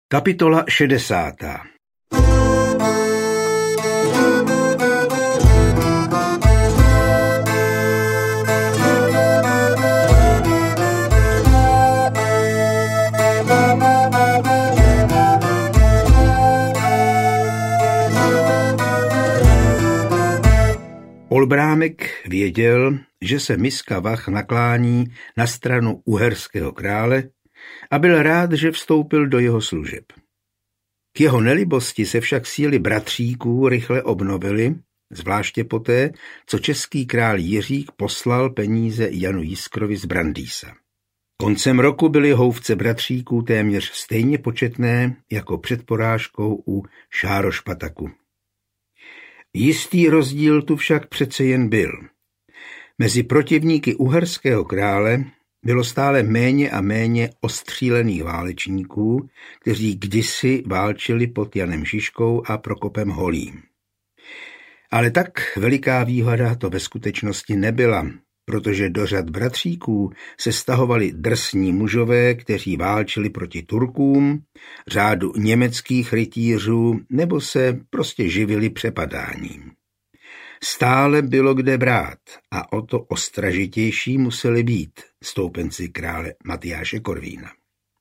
Kapitola 60. Olbrámek věděl, že se miska vah naklání na stranu uherského krále a byl rád, že vstoupil do jeho služeb. K jeho nelibosti se však síly bratříků rychle obnovily, zvláště poté, co český král Jiřík poslal peníze Janu Jiskrovi z Brandýsa. Koncem roku byly houfce bratříků téměř stejně početné jako před porážkou u Šárošpataku. Jistý rozdíl tu však přece jen byl. Mezi protivníky uherského krále bylo stále méně a méně ostřílených válečníků, kteří kdysi válčili pod Janem Žižkou a Prokopem Holým. Ale tak veliká výhoda to ve skutečnosti nebyla, protože do řad bratříků se stahovali drsní mužové, kteří válčili proti Turkům, řádu německých rytířů nebo se prostě živili přepadáním. Stále bylo kde brát a o to ostražitější museli být stoupenci krále Matyáše Korvína.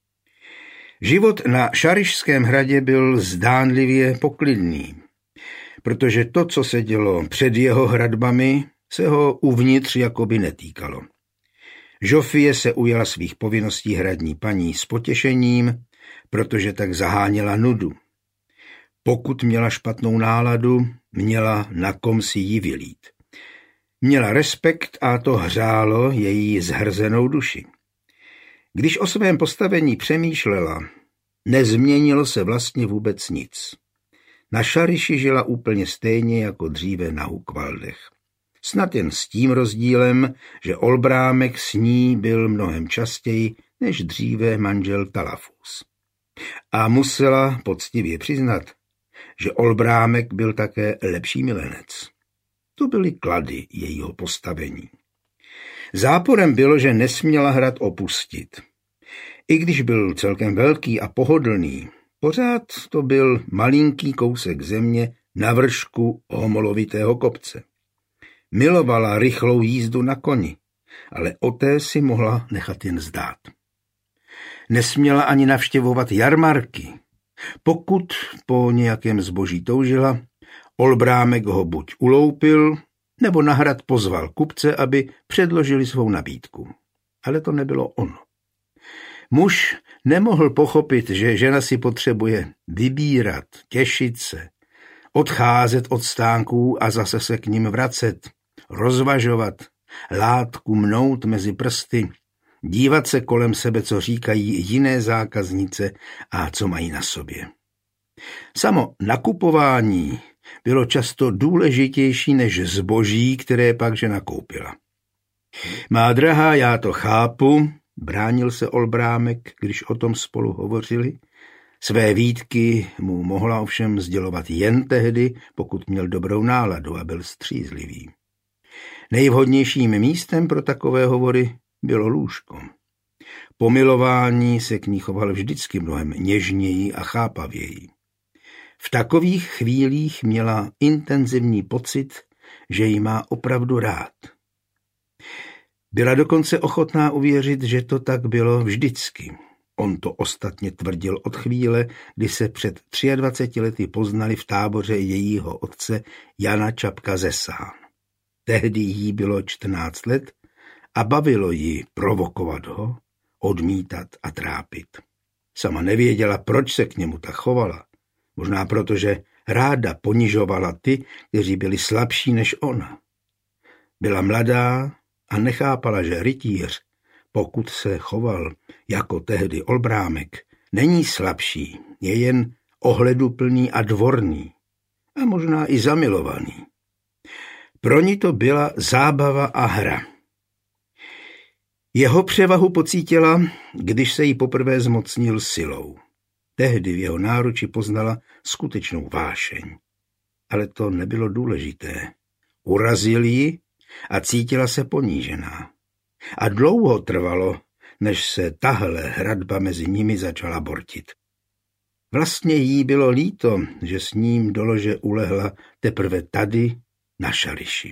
Život na Šarišském hradě byl zdánlivě poklidný, protože to, co se dělo před jeho hradbami, se ho uvnitř jakoby netýkalo. Žofie se ujala svých povinností hradní paní s potěšením, protože tak zaháněla nudu. Pokud měla špatnou náladu, měla na kom si ji vylít. Měla respekt a to hřálo její zhrzenou duši. Když o svém postavení přemýšlela, nezměnilo se vlastně vůbec nic. Na Šariši žila úplně stejně jako dříve na Hukvaldech. Snad jen s tím rozdílem, že Olbrámek s ní byl mnohem častěji než dříve manžel Talafus. A musela poctivě přiznat, že Olbrámek byl také lepší milenec. To byly klady jejího postavení. Záporem bylo, že nesměla hrad opustit. I když byl celkem velký a pohodlný, pořád to byl malinký kousek země na vršku homolovitého kopce. Milovala rychlou jízdu na koni, ale o té si mohla nechat jen zdát. Nesměla ani navštěvovat jarmarky. Pokud po nějakém zboží toužila, Olbrámek ho buď uloupil, nebo na hrad pozval kupce, aby předložili svou nabídku. Ale to nebylo ono. Muž nemohl pochopit, že žena si potřebuje vybírat, těšit se, odcházet od stánků a zase se k nim vracet, rozvažovat, látku mnout mezi prsty, dívat se kolem sebe, co říkají jiné zákaznice a co mají na sobě. Samo nakupování bylo často důležitější než zboží, které pak žena koupila. Má drahá, já to chápu, bránil se Olbrámek, když o tom spolu hovořili. Své výtky mu mohla ovšem sdělovat jen tehdy, pokud měl dobrou náladu a byl střízlivý. Nejvhodnějším místem pro takové hovory bylo lůžko. Po milování se k ní choval vždycky mnohem něžněji a chápavěji. V takových chvílích měla intenzivní pocit, že ji má opravdu rád. Byla dokonce ochotná uvěřit, že to tak bylo vždycky. On to ostatně tvrdil od chvíle, kdy se před 23 lety poznali v táboře jejího otce Jana Čapka ze Sán. Tehdy jí bylo 14 let a bavilo ji provokovat ho, odmítat a trápit. Sama nevěděla, proč se k němu tak chovala. Možná proto, že ráda ponižovala ty, kteří byli slabší než ona. Byla mladá a nechápala, že rytíř, pokud se choval jako tehdy Olbrámek, není slabší, je jen ohleduplný a dvorný a možná i zamilovaný. Pro ní to byla zábava a hra. Jeho převahu pocítila, když se jí poprvé zmocnil silou. Tehdy v jeho náruči poznala skutečnou vášeň. Ale to nebylo důležité. Urazil ji a cítila se ponížená. A dlouho trvalo, než se tahle hradba mezi nimi začala bortit. Vlastně jí bylo líto, že s ním do lože ulehla teprve tady na Šališi.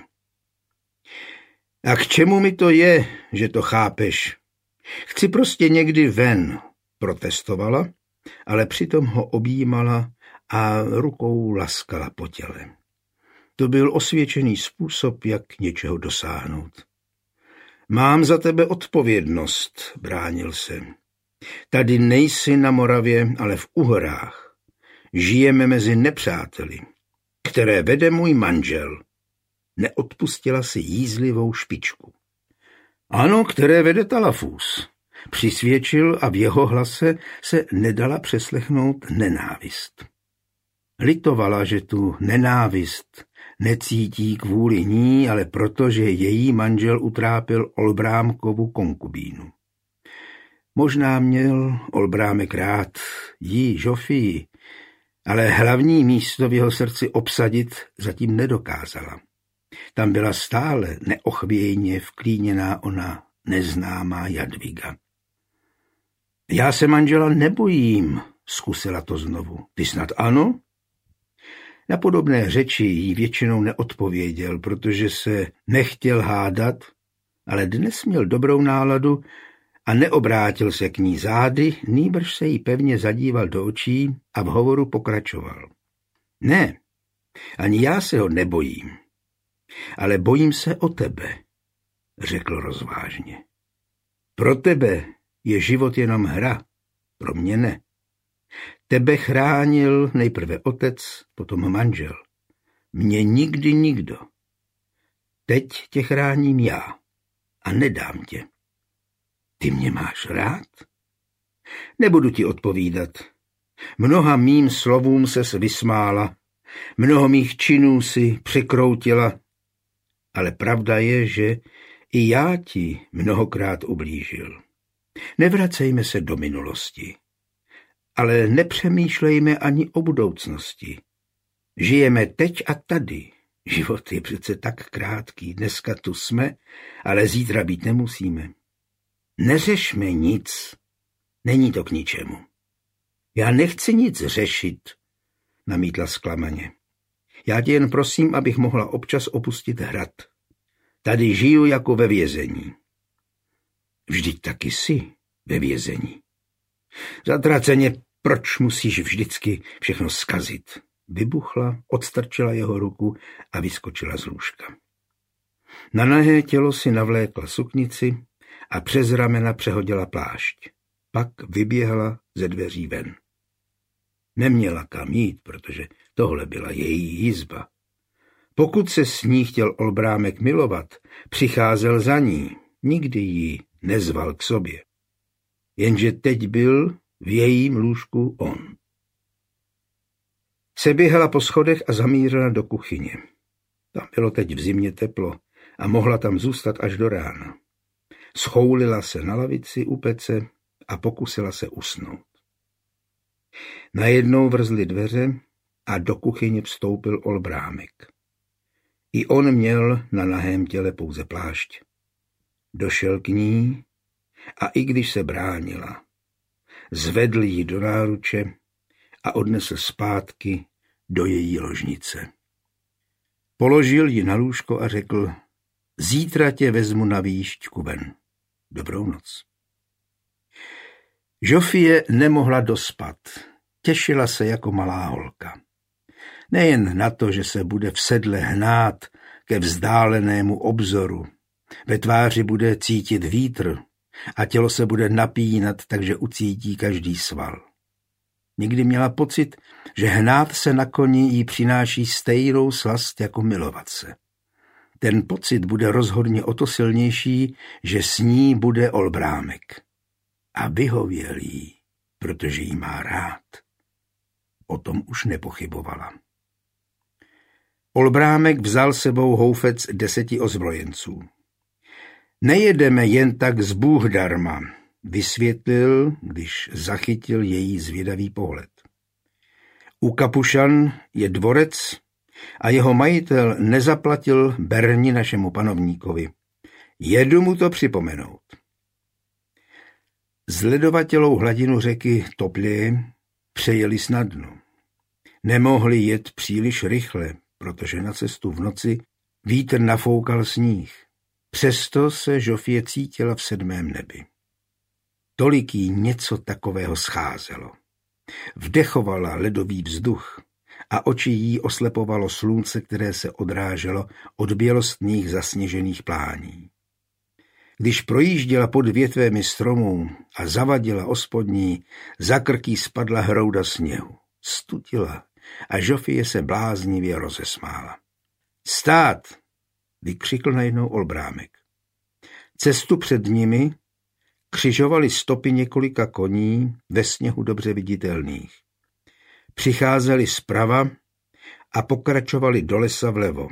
A k čemu mi to je, že to chápeš? Chci prostě někdy ven, protestovala, ale přitom ho objímala a rukou laskala po těle. To byl osvědčený způsob, jak něčeho dosáhnout. Mám za tebe odpovědnost, bránil se. Tady nejsi na Moravě, ale v Uhrách. Žijeme mezi nepřáteli, které vede můj manžel. Neodpustila si jízlivou špičku. Ano, které vede Talafus. Přisvědčil a v jeho hlase se nedala přeslechnout nenávist. Litovala, že tu nenávist necítí kvůli ní, ale protože její manžel utrápil Olbrámkovu konkubínu. Možná měl Olbrámek rád jí, Žofii, ale hlavní místo v jeho srdci obsadit zatím nedokázala. Tam byla stále neochvějně vklíněná ona neznámá Jadviga. Já se manžela nebojím, zkusila to znovu. Ty snad ano? Na podobné řeči jí většinou neodpověděl, protože se nechtěl hádat, ale dnes měl dobrou náladu a neobrátil se k ní zády, nýbrž se jí pevně zadíval do očí a v hovoru pokračoval. Ne, ani já se ho nebojím, ale bojím se o tebe, řekl rozvážně. Pro tebe je život jenom hra, pro mě ne. Tebe chránil nejprve otec, potom manžel. Mě nikdy nikdo. Teď tě chráním já a nedám tě. Ty mě máš rád? Nebudu ti odpovídat. Mnoha mým slovům ses vysmála, mnoho mých činů si překroutila, ale pravda je, že i já ti mnohokrát ublížil. Nevracejme se do minulosti, ale nepřemýšlejme ani o budoucnosti. Žijeme teď a tady. Život je přece tak krátký, dneska tu jsme, ale zítra být nemusíme. Neřešme nic, není to k ničemu. Já nechci nic řešit, namítla zklamaně. Já tě jen prosím, abych mohla občas opustit hrad. Tady žiju jako ve vězení. Vždyť taky jsi ve vězení. Zatraceně, proč musíš vždycky všechno zkazit? Vybuchla, odstrčila jeho ruku a vyskočila z lůžka. Na nahé tělo si navlékla suknici a přes ramena přehodila plášť. Pak vyběhla ze dveří ven. Neměla kam jít, protože tohle byla její jizba. Pokud se s ní chtěl Olbrámek milovat, přicházel za ní, nikdy ji nezval k sobě. Jenže teď byl v jejím lůžku on. Seběhala po schodech a zamířila do kuchyně. Tam bylo teď v zimě teplo a mohla tam zůstat až do rána. Schoulila se na lavici u pece a pokusila se usnout. Najednou vrzly dveře a do kuchyně vstoupil Olbrámek. I on měl na nahém těle pouze plášť. Došel k ní a i když se bránila, zvedl ji do náruče a odnesl zpátky do její ložnice. Položil ji na lůžko a řekl, zítra tě vezmu na výšťku ven. Dobrou noc. Žofie nemohla dospat. Těšila se jako malá holka. Nejen na to, že se bude v sedle hnát ke vzdálenému obzoru. Ve tváři bude cítit vítr a tělo se bude napínat, takže ucítí každý sval. Někdy měla pocit, že hnát se na koni jí přináší stejnou slast jako milovat se. Ten pocit bude rozhodně o to silnější, že s ní bude Olbrámek. A vyhověl jí, protože jí má rád. O tom už nepochybovala. Olbrámek vzal sebou houfec 10 ozbrojenců. Nejedeme jen tak z Bůh darma, vysvětlil, když zachytil její zvědavý pohled. U Kapušan je dvorec a jeho majitel nezaplatil berni našemu panovníkovi. Jedu mu to připomenout. Zledovatělou hladinu řeky Toplě přejeli snadno. Nemohli jet příliš rychle, protože na cestu v noci vítr nafoukal sníh. Přesto se Žofie cítila v 7. nebi. Tolik jí něco takového scházelo. Vdechovala ledový vzduch a oči jí oslepovalo slunce, které se odráželo od bělostných zasněžených plání. Když projížděla pod větvemi stromů a zavadila ospodní, za krk jí spadla hrouda sněhu. Stutila a Žofie se bláznivě rozesmála. Stát! Vykřikl najednou Olbrámek. Cestu před nimi křižovaly stopy několika koní ve sněhu dobře viditelných. Přicházeli zprava a pokračovali do lesa vlevo.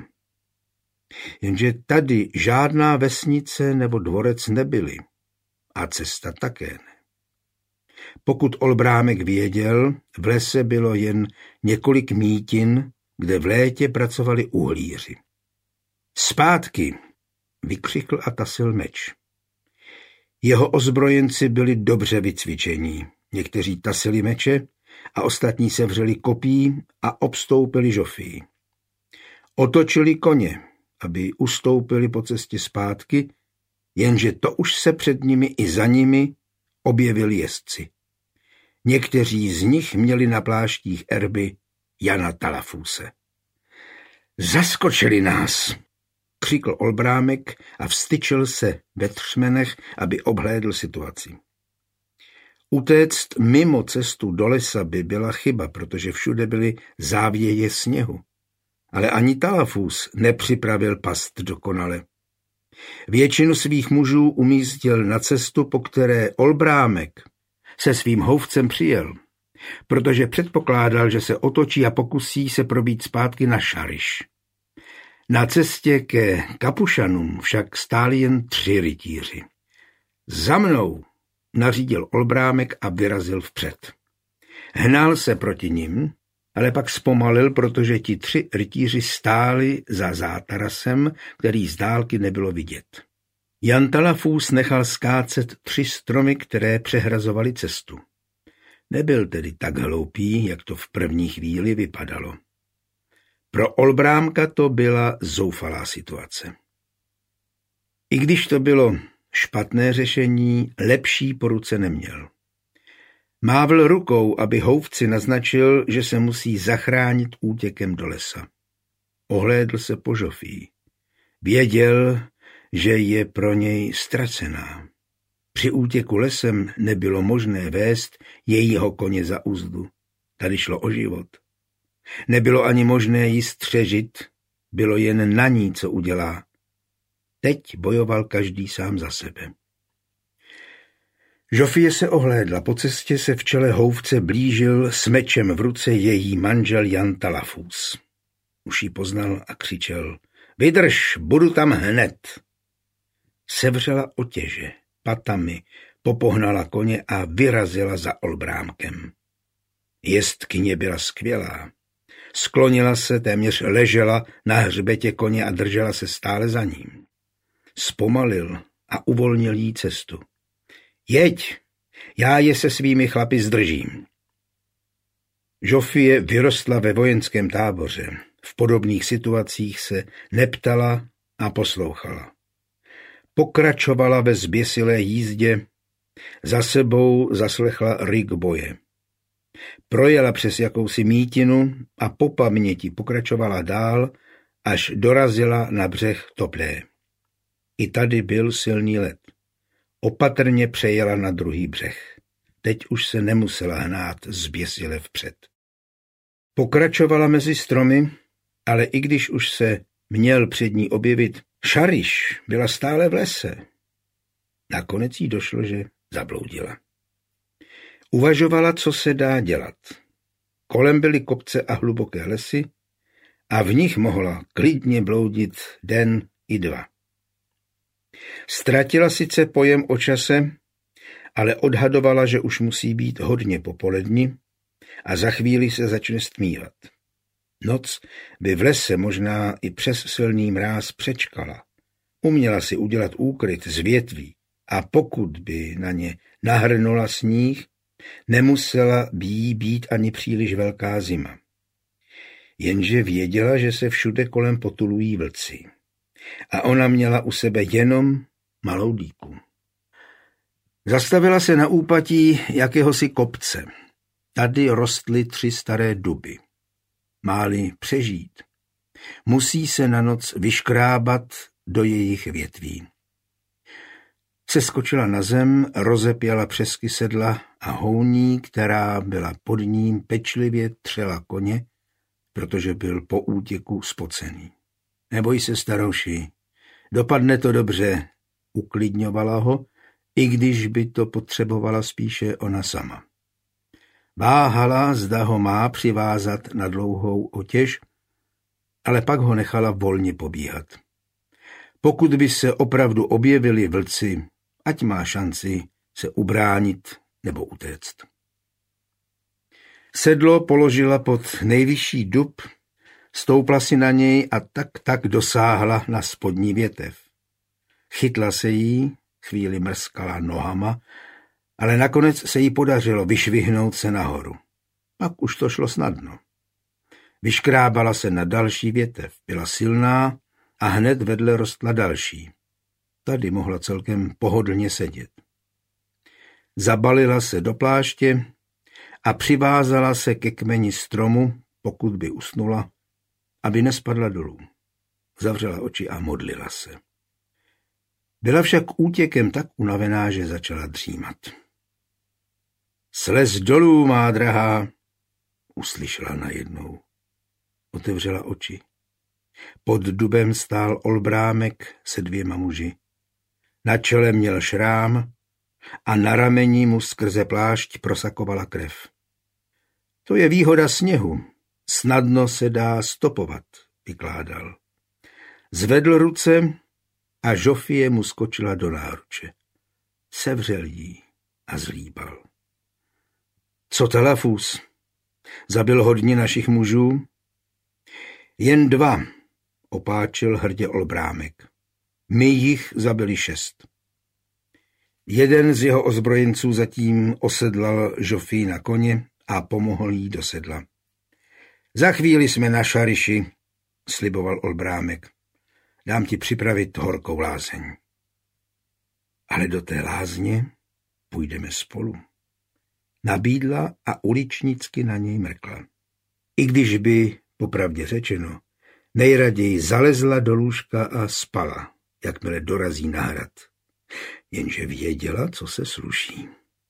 Jenže tady žádná vesnice nebo dvorec nebyly a cesta také ne. Pokud Olbrámek věděl, v lese bylo jen několik mítin, kde v létě pracovali uhlíři. Zpátky! Vykřikl a tasil meč. Jeho ozbrojenci byli dobře vycvičení. Někteří tasili meče a ostatní se vřeli kopí a obstoupili Žofii. Otočili koně, aby ustoupili po cestě zpátky, jenže to už se před nimi i za nimi objevili jezdci. Někteří z nich měli na pláštích erby Jana Talafuse. Zaskočili nás, křikl Olbrámek a vstyčil se ve třmenech, aby obhlédl situaci. Utéct mimo cestu do lesa by byla chyba, protože všude byly závěje sněhu. Ale ani Talafus nepřipravil past dokonale. Většinu svých mužů umístil na cestu, po které Olbrámek se svým houfcem přijel, protože předpokládal, že se otočí a pokusí se probít zpátky na Šariš. Na cestě ke Kapušanům však stáli jen 3 rytíři. Za mnou, nařídil Olbrámek a vyrazil vpřed. Hnal se proti nim, ale pak zpomalil, protože ti 3 rytíři stáli za zátarasem, který z dálky nebylo vidět. Jan Talafus nechal skácet 3 stromy, které přehrazovaly cestu. Nebyl tedy tak hloupý, jak to v první chvíli vypadalo. Pro Olbrámka to byla zoufalá situace. I když to bylo špatné řešení, lepší po ruce neměl. Mávl rukou, aby houfci naznačil, že se musí zachránit útěkem do lesa. Ohlédl se po Žofii. Věděl, že je pro něj ztracená. Při útěku lesem nebylo možné vést jejího koně za uzdu. Tady šlo o život. Nebylo ani možné ji střežit, bylo jen na ní, co udělá. Teď bojoval každý sám za sebe. Žofie se ohlédla, po cestě se v čele houfce blížil s mečem v ruce její manžel Jan Talafus. Už ji poznal a křičel: Vydrž, budu tam hned. Sevřela otěže, patami, popohnala koně a vyrazila za Olbrámkem. Jezdkyně byla skvělá. Sklonila se, téměř ležela na hřbetě koně a držela se stále za ním. Zpomalil a uvolnil jí cestu. Jeď, já je se svými chlapi zdržím. Žofie vyrostla ve vojenském táboře. V podobných situacích se neptala a poslouchala. Pokračovala ve zběsilé jízdě, za sebou zaslechla ryk boje. Projela přes jakousi mítinu a po paměti pokračovala dál, až dorazila na břeh Toplé. I tady byl silný led. Opatrně přejela na druhý břeh. Teď už se nemusela hnát zběsile vpřed. Pokračovala mezi stromy, ale i když už se měl před ní objevit Šariš, byla stále v lese. Nakonec jí došlo, že zabloudila. Uvažovala, co se dá dělat. Kolem byly kopce a hluboké lesy a v nich mohla klidně bloudit den i 2. Ztratila sice pojem o čase, ale odhadovala, že už musí být hodně popoledni a za chvíli se začne stmívat. Noc by v lese možná i přes silný mráz přečkala. Uměla si udělat úkryt z větví a pokud by na ně nahrnula sníh, Nemusela by jí být ani příliš velká zima. Jenže věděla, že se všude kolem potulují vlci. A ona měla u sebe jenom malou dýku. Zastavila se na úpatí jakéhosi kopce. Tady rostly 3 staré duby. Máli přežít, musí se na noc vyškrábat do jejich větví. Seskočila na zem, rozepěla přesky sedla a houní, která byla pod ním, pečlivě třela koně, protože byl po útěku spocený. Neboj se, starouši, dopadne to dobře, uklidňovala ho, i když by to potřebovala spíše ona sama. Váhala, zda ho má přivázat na dlouhou otěž, ale pak ho nechala volně pobíhat. Pokud by se opravdu objevili vlci, ať má šanci se ubránit nebo utéct. Sedlo položila pod nejvyšší dub, stoupla si na něj a tak dosáhla na spodní větev. Chytla se jí, chvíli mrskala nohama, ale nakonec se jí podařilo vyšvihnout se nahoru. Pak už to šlo snadno. Vyškrábala se na další větev, byla silná a hned vedle rostla další. Tady mohla celkem pohodlně sedět. Zabalila se do pláště a přivázala se ke kmeni stromu, pokud by usnula, aby nespadla dolů. Zavřela oči a modlila se. Byla však útěkem tak unavená, že začala dřímat. Slez dolů, má drahá, uslyšela najednou. Otevřela oči. Pod dubem stál Olbrámek se 2 muži. Na čele měl šrám a na rameni mu skrze plášť prosakovala krev. To je výhoda sněhu. Snadno se dá stopovat, vykládal. Zvedl ruce a Žofie mu skočila do náruče. Sevřel jí a zlíbal. Co Talafus? Zabil hodně našich mužů? Jen 2, opáčil hrdě Olbrámek. My jich zabili 6. Jeden z jeho ozbrojenců zatím osedlal Žofii na koně a pomohl jí do sedla. Za chvíli jsme na Šariši, sliboval Olbrámek. Dám ti připravit horkou lázeň. Ale do té lázně půjdeme spolu. Nabídla a uličnicky na něj mrkla. I když by, popravdě řečeno, nejraději zalezla do lůžka a spala, jakmile dorazí na hrad. Jenže věděla, co se sluší.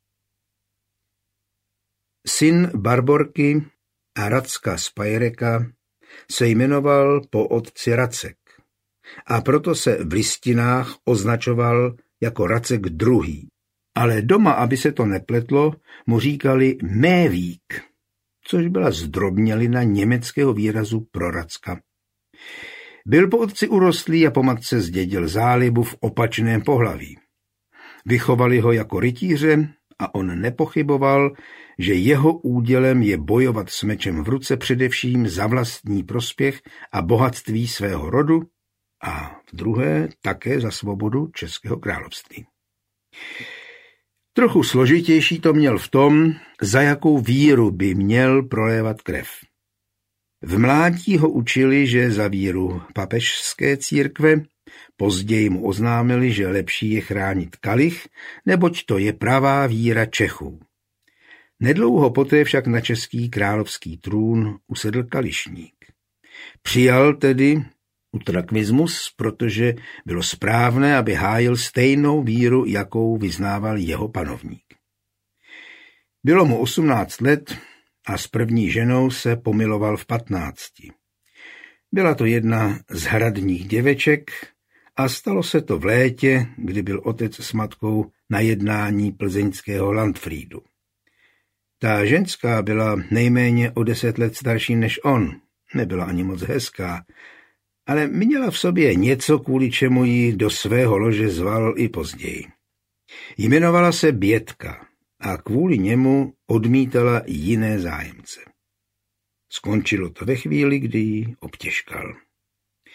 Syn Barborky a Racka z Pajreka se jmenoval po otci Racek a proto se v listinách označoval jako Racek II. Ale doma, aby se to nepletlo, mu říkali Mévík, což byla zdrobnělina německého výrazu pro Racka. Byl po otci urostlý a po matce zdědil zálibu v opačném pohlaví. Vychovali ho jako rytíře a on nepochyboval, že jeho údělem je bojovat s mečem v ruce především za vlastní prospěch a bohatství svého rodu a v druhé také za svobodu Českého království. Trochu složitější to měl v tom, za jakou víru by měl prolévat krev. V mládí ho učili, že za víru papežské církve, později mu oznámili, že lepší je chránit kalich, neboť to je pravá víra Čechů. Nedlouho poté však na český královský trůn usedl kališník. Přijal tedy utrakvismus, protože bylo správné, aby hájil stejnou víru, jakou vyznával jeho panovník. Bylo mu 18 let a s první ženou se pomiloval v 15. Byla to jedna z hradních děveček a stalo se to v létě, kdy byl otec s matkou na jednání plzeňského Landfriedu. Ta ženská byla nejméně o 10 let starší než on, nebyla ani moc hezká, ale měla v sobě něco, kvůli čemu ji do svého lože zval i později. Jmenovala se Bětka a kvůli němu odmítala jiné zájemce. Skončilo to ve chvíli, kdy ji obtěžkal.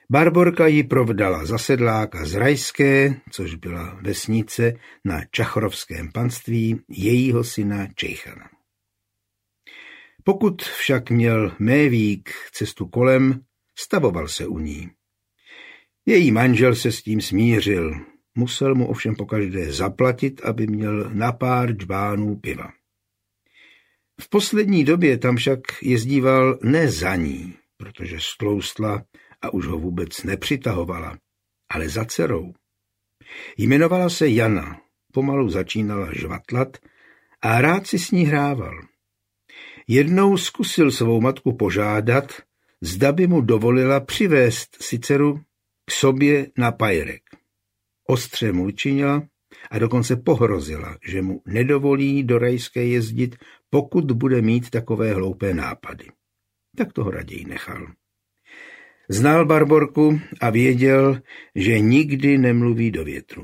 Barborka ji provdala za sedláka z Rajské, což byla vesnice na čachrovském panství jejího syna Čejchana. Pokud však měl Mévík cestu kolem, stavoval se u ní. Její manžel se s tím smířil, musel mu ovšem pokaždé zaplatit, aby měl na pár džbánů piva. V poslední době tam však jezdíval ne za ní, protože stloustla a už ho vůbec nepřitahovala, ale za dcerou. Jmenovala se Jana, pomalu začínala žvatlat a rád si s ní hrával. Jednou zkusil svou matku požádat, zda by mu dovolila přivést si dceru k sobě na pajrek. Ostře mu učinila a dokonce pohrozila, že mu nedovolí do Rajské jezdit, pokud bude mít takové hloupé nápady. Tak toho raději nechal. Znal Barborku a věděl, že nikdy nemluví do větru.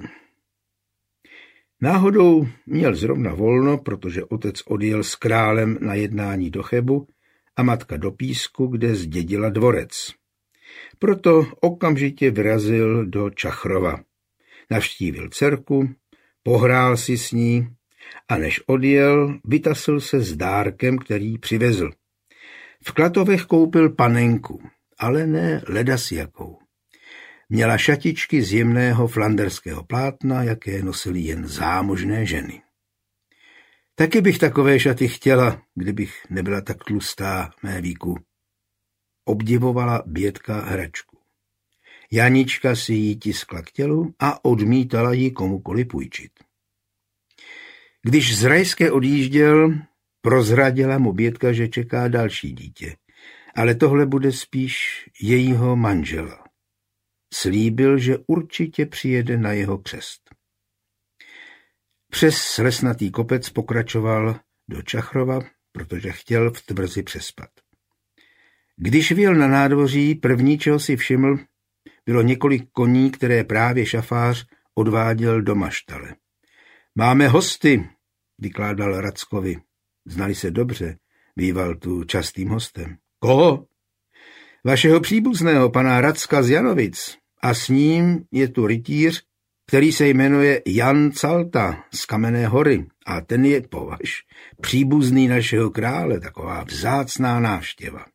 Náhodou měl zrovna volno, protože otec odjel s králem na jednání do Chebu a matka do Písku, kde zdědila dvorec. Proto okamžitě vyrazil do Čachrova. Navštívil dcerku, pohrál si s ní a než odjel, vytasil se s dárkem, který přivezl. V Klatovech koupil panenku, ale ne ledasi jakou. Měla šatičky z jemného flanderského plátna, jaké nosily jen zámožné ženy. Taky bych takové šaty chtěla, kdybych nebyla tak tlustá, Mévíku. Obdivovala Bětka hračku. Janička si ji tiskla k tělu a odmítala ji komukoli půjčit. Když z Rajské odjížděl, prozradila mu Bětka, že čeká další dítě, ale tohle bude spíš jejího manžela. Slíbil, že určitě přijede na jeho křest. Přes lesnatý kopec pokračoval do Čachrova, protože chtěl v tvrzi přespat. Když vyjel na nádvoří, první, čeho si všiml, bylo několik koní, které právě šafář odváděl do maštale. Máme hosty, vykládal Rackovi. Znali se dobře, býval tu častým hostem. Koho? Vašeho příbuzného, pana Racka z Janovic. A s ním je tu rytíř, který se jmenuje Jan Calta z Kamenné Hory. A ten je považ příbuzný našeho krále, taková vzácná návštěva.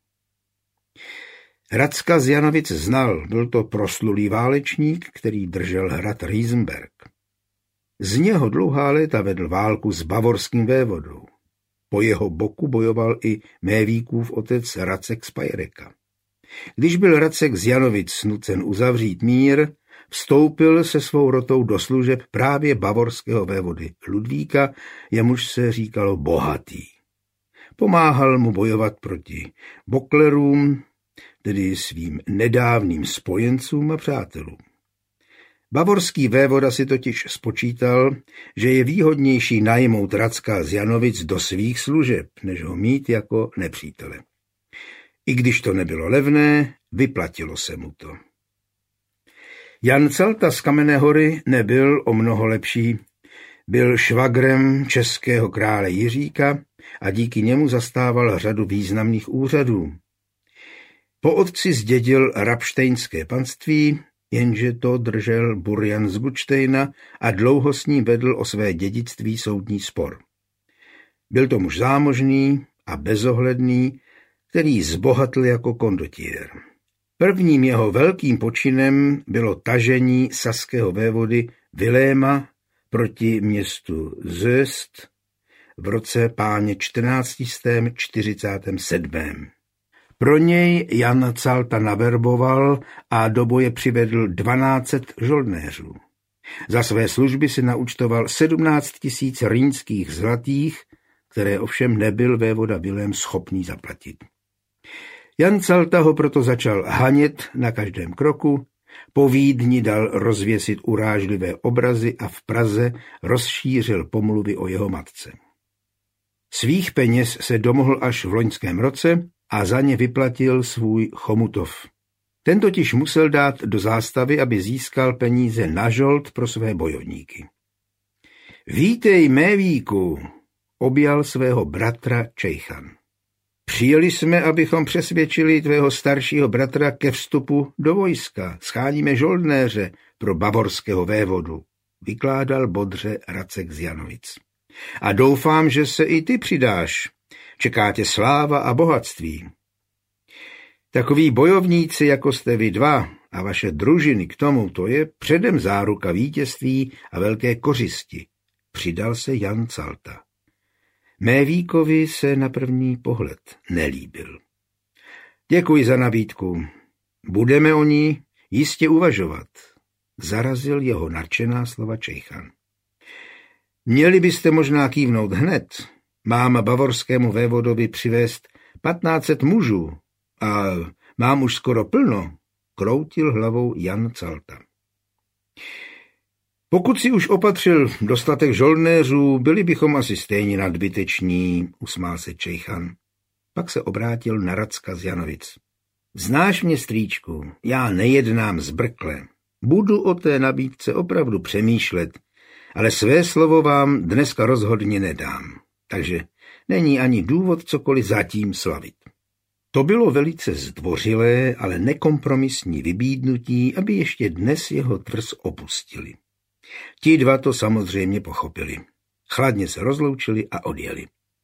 Racka z Janovic znal, byl to proslulý válečník, který držel hrad Riesenberg. Z něho dlouhá léta vedl válku s bavorským vévodou. Po jeho boku bojoval i Mévíkův otec Racek z Pajreka. Když byl Racek z Janovic nucen uzavřít mír, vstoupil se svou rotou do služeb právě bavorského vévody Ludvíka, jemuž se říkalo Bohatý. Pomáhal mu bojovat proti Boklerům, tedy svým nedávným spojencům a přátelům. Bavorský vévoda si totiž spočítal, že je výhodnější najmout Racka z Janovic do svých služeb, než ho mít jako nepřítele. I když to nebylo levné, vyplatilo se mu to. Jan Calta z Kamenné Hory nebyl o mnoho lepší. Byl švagrem českého krále Jiříka a díky němu zastával řadu významných úřadů. Po otci zdědil Rabštejnské panství, jenže to držel Burjan z Gutštejna a dlouho s ním vedl o své dědictví soudní spor. Byl to muž zámožný a bezohledný, který zbohatl jako kondotiér. Prvním jeho velkým počinem bylo tažení saského vévody Viléma proti městu Zöst v roce páně 1447. Pro něj Jan Calta naverboval a do boje přivedl 1200 žoldnéřů. Za své služby si naúčtoval 17 000 rýnských zlatých, které ovšem nebyl vévoda Vilém schopný zaplatit. Jan Calta ho proto začal hanět na každém kroku, po Vídni dal rozvěsit urážlivé obrazy a v Praze rozšířil pomluvy o jeho matce. Svých peněz se domohl až v loňském roce a za ně vyplatil svůj Chomutov. Ten totiž musel dát do zástavy, aby získal peníze na žold pro své bojovníky. Vítej, Mévíku, objal svého bratra Čejchan. Přijeli jsme, abychom přesvědčili tvého staršího bratra ke vstupu do vojska. Scháníme žoldnéře pro bavorského vévodu, vykládal bodře Racek z Janovic. A doufám, že se i ty přidáš. Čeká tě sláva a bohatství. Takoví bojovníci, jako jste vy dva a vaše družiny k tomu, to je předem záruka vítězství a velké kořisti, přidal se Jan Calta. Mévíkovi se na první pohled nelíbil. Děkuji za nabídku. Budeme o ní jistě uvažovat, zarazil jeho nadšená slova Čejchan. Měli byste možná kývnout hned. Mám bavorskému vévodovi přivést 1500 mužů a mám už skoro plno, kroutil hlavou Jan Calta. Pokud si už opatřil dostatek žoldnéřů, byli bychom asi stejně nadbyteční, usmál se Čejchan. Pak se obrátil na Racka z Janovic. Znáš mě, strýčku, já nejednám zbrkle. Budu o té nabídce opravdu přemýšlet, ale své slovo vám dneska rozhodně nedám, takže není ani důvod cokoliv zatím slavit. To bylo velice zdvořilé, ale nekompromisní vybídnutí, aby ještě dnes jeho tvrz opustili. Ti dva to samozřejmě pochopili. Chladně se rozloučili a odjeli.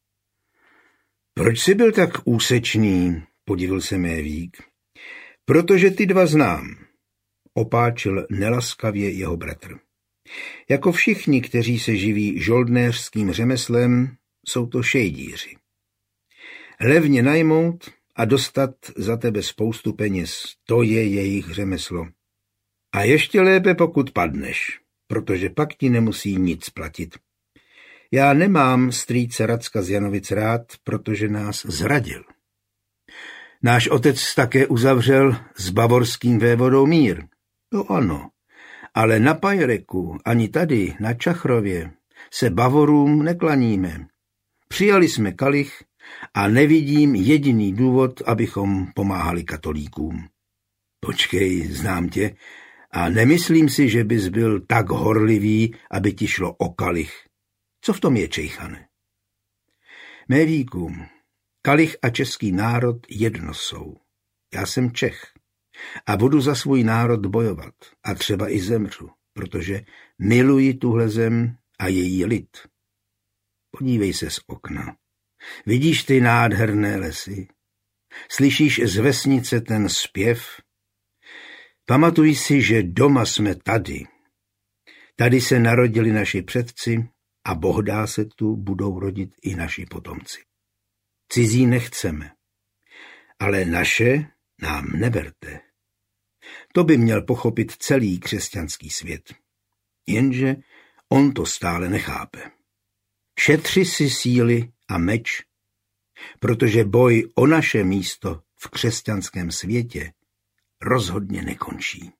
Proč jsi byl tak úsečný, podivil se Mévík. Protože ty dva znám, opáčil nelaskavě jeho bratr. Jako všichni, kteří se živí žoldnéřským řemeslem, jsou to šejdíři. Levně najmout a dostat za tebe spoustu peněz, to je jejich řemeslo. A ještě lépe, pokud padneš, protože pak ti nemusí nic platit. Já nemám strýce Racka z Janovic rád, protože nás zradil. Náš otec také uzavřel s bavorským vévodou mír. To ano, ale na Pajreku ani tady na Čachrově se Bavorům neklaníme. Přijali jsme kalich a nevidím jediný důvod, abychom pomáhali katolíkům. Počkej, znám tě a nemyslím si, že bys byl tak horlivý, aby ti šlo o kalich. Co v tom je, Čejchane? Mévíku, kalich a český národ jedno jsou. Já jsem Čech a budu za svůj národ bojovat a třeba i zemřu, protože miluji tuhle zem a její lid. Podívej se z okna. Vidíš ty nádherné lesy? Slyšíš z vesnice ten zpěv? Pamatuj si, že doma jsme tady. Tady se narodili naši předci a bohdá se tu budou rodit i naši potomci. Cizí nechceme, ale naše nám neberte. To by měl pochopit celý křesťanský svět. Jenže on to stále nechápe. Šetři si síly a meč, protože boj o naše místo v křesťanském světě rozhodně nekončí.